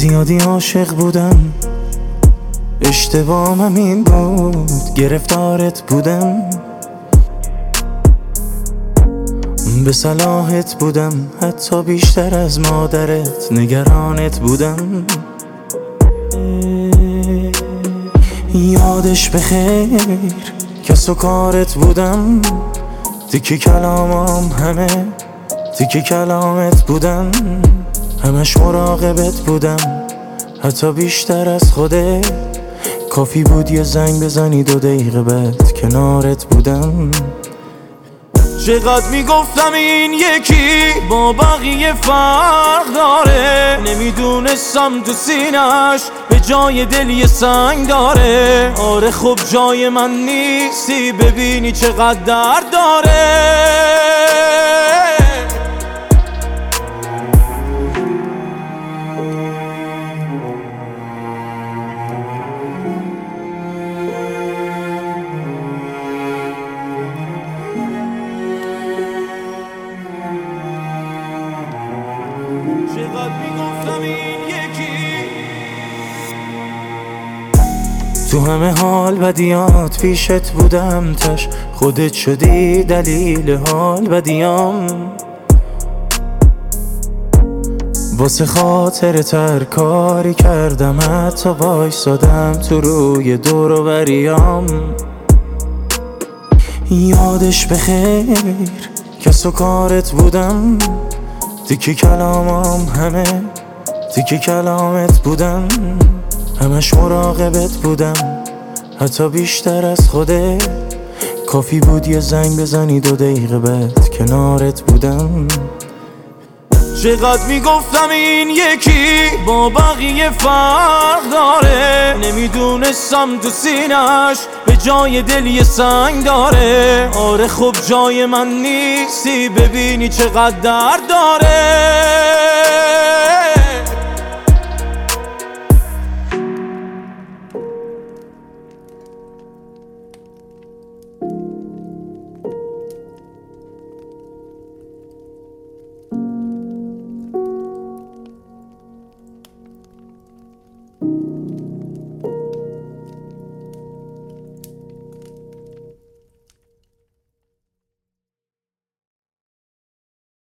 زیادی عاشق بودم، اشتباهم این بود گرفتارت بودم، به صلاحت بودم، حتی بیشتر از مادرت نگرانت بودم. یادش بخیر کس و کارت بودم، تیکی کلامم همه تیکی کلامت بودم، همش مراقبت بودم حتی بیشتر از خودت. کافی بود یه زنگ بزنی 2 دقیقه بعد کنارت بودم. چقدر میگفتم این یکی با بقیه فرق داره، نمیدونستم تو سینش به جای دل یه سنگ داره. آره خب جای من نیستی، ببینی چقدر درد داره. چقدر میگفتم این یکی. تو همه حال بدیات پیشت بودم، تش خودت شدی دلیل حال بدیام. واسه خاطر تر کاری کردم، حتی وایسادم تو روی دور و بریام. یادش بخیر کس و کارت بودم، تیکی کلامم همه تیکی کلامت بودم، همش مراقبت بودم حتی بیشتر از خودت. کافی بود یه زنگ بزنی 2 دقیقه بعد کنارت بودم. چقدر میگفتم این یکی با بقیه فرق داره، نمیدونستم تو سینش به جای دل یه سنگ داره. آره خب جای من نیستی، ببینی چقدر درد داره.